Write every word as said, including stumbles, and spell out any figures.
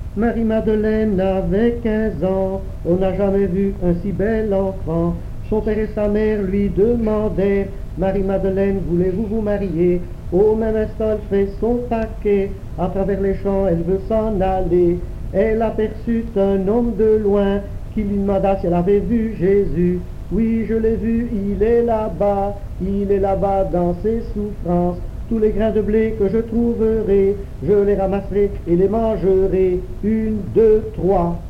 Marie-Madeleine avait quinze ans, on n'a jamais vu un si bel enfant. Son père et sa mère lui demandèrent, Marie-Madeleine, voulez-vous vous marier? Au même instant, elle fait son paquet, à travers les champs, elle veut s'en aller. Elle aperçut un homme de loin, qui lui demanda si elle avait vu Jésus. Oui, je l'ai vu, il est là-bas, il est là-bas dans ses souffrances. Tous les grains de blé que je trouverai, je les ramasserai et les mangerai. Une, deux, trois.